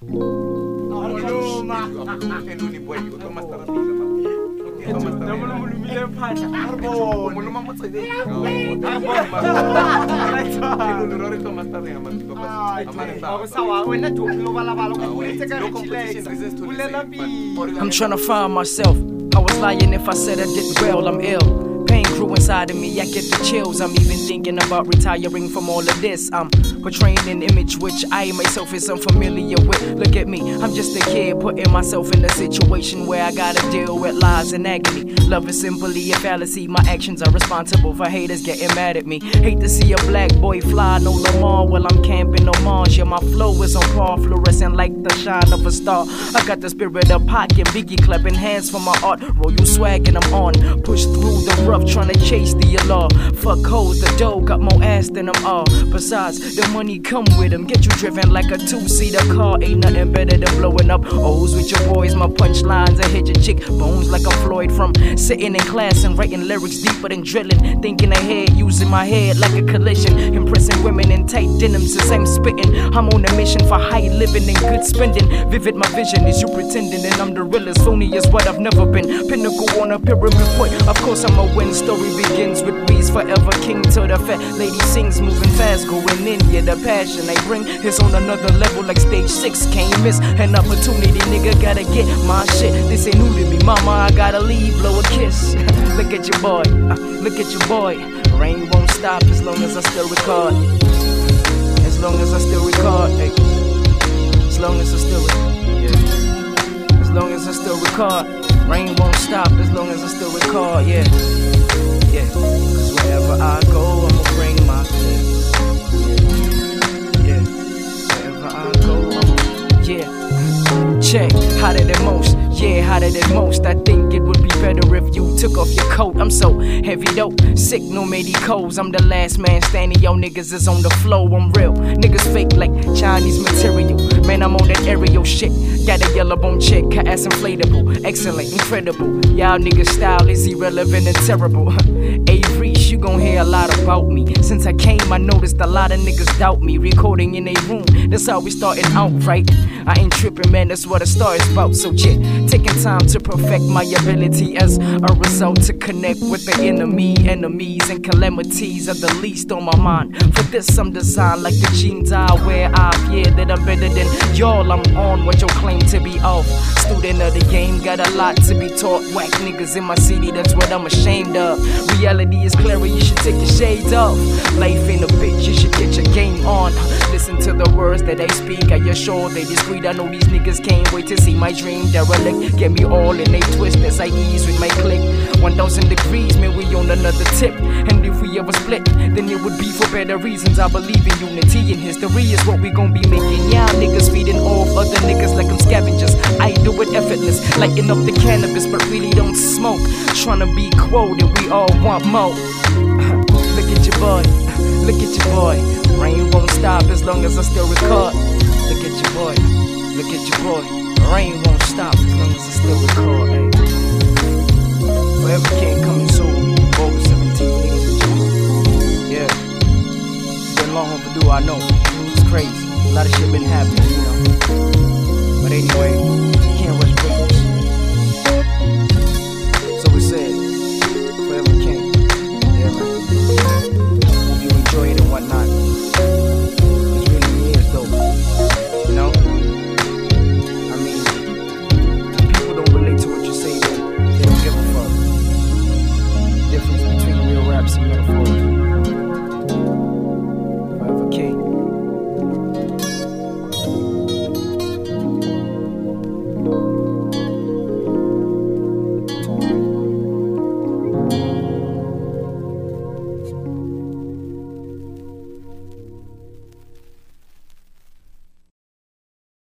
I'm trying to find myself. I was lying if I said I did well, I'm ill. Pain grew inside of me, I get the chills. I'm even thinking about retiring from all of this. I'm portraying an image which I myself is unfamiliar with. Look at me, I'm just a kid putting myself in a situation where I gotta deal with lies and agony. Love is simply a fallacy, my actions are responsible for haters getting mad at me. Hate to see a black boy fly no Lamar while I'm camping no Mars. Yeah, my flow is on par, fluorescent like the shine of a star. I got the spirit of Pac and Biggie, clapping hands for my art. Roll you swag and I'm on, push through the rough, trying to chase the allure. Fuck hoes, the dough got more ass than them all. Besides, the money come with them, get you driven like a two-seater car. Ain't nothing better than blowing up O's with your boys. My punchlines, I hit your chick bones like I'm Floyd from sitting in class and writing lyrics deeper than drilling. Thinking ahead, using my head like a collision. Impressing women in tight denims as I'm spitting. I'm on a mission for high living and good spending. Vivid my vision is you pretending and I'm the realest. Phony is what I've never been. Pinnacle on a pyramid point. Of course I'm a win. Story begins with Reese forever king till the fat lady sings. Moving fast, going in. Yeah, the passion they bring is on another level like stage 6. Can't miss an opportunity, nigga. Gotta get my shit. This ain't new to me, mama. I gotta leave. Blow a kiss. Look at your boy. Look at your boy. Rain won't stop as long as I still record. As long as I still record. Hey. As long as I still yeah. As long as I still record. Rain won't stop as long as I still record. Yeah. Yeah. Cause wherever I go, I'ma bring my thing. Yeah. Yeah. Wherever I go, I'ma yeah. Check, hotter than most. Yeah, hotter than most. I think it would be better if you took off your coat. I'm so heavy dope, sick, no medicos. I'm the last man standing, yo niggas is on the flow. I'm real, niggas fake like Chinese material. Man, I'm on that aerial shit. Got a yellow bone chick, her ass inflatable. Excellent, incredible. Y'all niggas style is irrelevant and terrible. Avery, you gon' hear a lot about me. Since I came, I noticed a lot of niggas doubt me. Recording in a room, that's how we started out, right? I ain't tripping, man, that's what a star is about. So yeah, taking time to perfect my ability as a result to connect with the enemy. Enemies and calamities are the least on my mind. For this I'm designed like the jeans I wear. I fear that I'm better than y'all. I'm on what your claim to be off. Student of the game, got a lot to be taught. Whack niggas in my city, that's what I'm ashamed of. Reality is clearer, you should take your shades off. Life ain't a bitch, you should get your game on. Listen to the words that I speak, are you sure they discreet? I know these niggas can't wait to see my dream derelict. Get me all in a twist as I ease with my click. 1000 degrees, man, we on another tip. And if we ever split, then it would be for better reasons. I believe in unity and history is what we gon' be making. Yeah, niggas feeding off other niggas like I'm scavengers. I do it effortless, lighting up the cannabis, but really don't smoke. Tryna be quoted, we all want more. Look at your boy, look at your boy. Rain won't stop as long as I still record. Look at your boy, look at your boy. Rain won't stop as long as I still record. Ay. Forever King coming soon. Over 17 niggas in jail. Yeah, it's been long overdue, I know. It's crazy, a lot of shit been happening, you know. But anyway, can't rush greatness. So we said, Forever King. Yeah, man. Hope you enjoy it and whatnot. It really is dope. You know? I mean, if people don't relate to what you say, then they don't give a fuck. The difference between real raps and metaphors.